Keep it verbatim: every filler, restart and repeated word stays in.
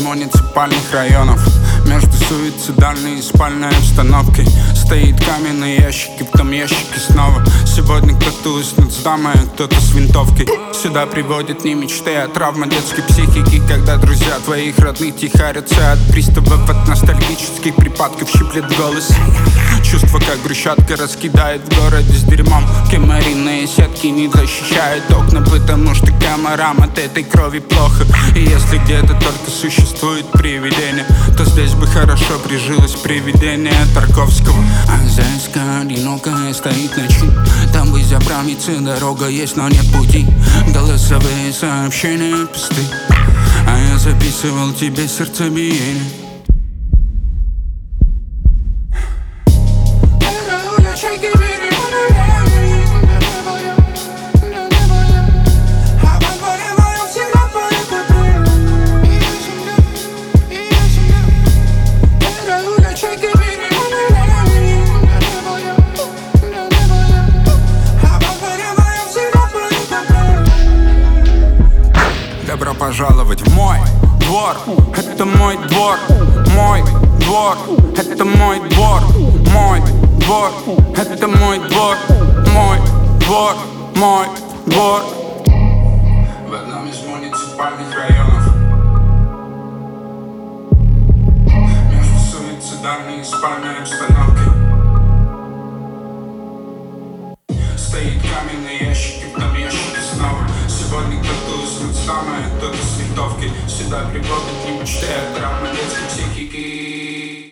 муниципальных районов. Между суицидальной и спальной обстановкой стоит каменный ящик, и в том ящике снова сегодня кто-то уснет с дамой, а кто-то с винтовкой. Сюда приводят не мечты, а травма детской психики, когда друзья твоих родных тихарятся от приступов, от ностальгических припадков щиплет голос. Чувство, как брусчатка раскидает в городе с дерьмом. Комариные сетки не защищают окна, потому что комарам от этой крови плохо. И если где-то только существует привидение, то здесь бы хорошо прижилось привидение Тарковского. А зайска одинокая стоит ночью, там бы заправиться дорога есть, но нет пути. Голосовые сообщения пусты, а я записывал тебе сердцебиение. Добро пожаловать в мой двор, это мой двор, мой двор, это мой двор, мой двор, это мой двор, мой двор, мой двор. В одном из муниципальных районов между суицидальной и спальной обстановкой стоит каменный ящик, и в том ящике снова сегодня кто-то уснет с дамой, а кто-то с винтовкой. Сюда приводят не мечты, а травма детской психики.